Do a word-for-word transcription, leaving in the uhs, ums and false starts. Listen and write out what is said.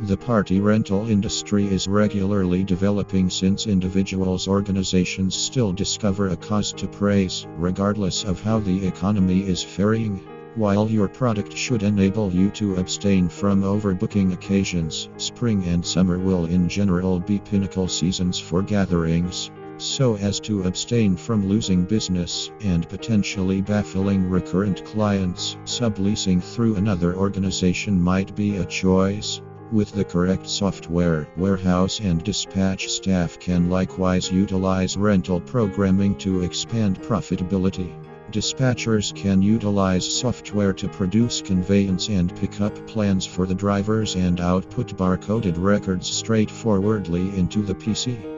The party rental industry is regularly developing since individuals' organizations still discover a cause to praise, regardless of how the economy is faring. While your product should enable you to abstain from overbooking occasions, spring and summer will in general be pinnacle seasons for gatherings. So as to abstain from losing business and potentially baffling recurrent clients, subleasing through another organization might be a choice. With the correct software, warehouse and dispatch staff can likewise utilize rental programming to expand profitability. Dispatchers can utilize software to produce conveyance and pickup plans for the drivers and output barcoded records straightforwardly into the P C.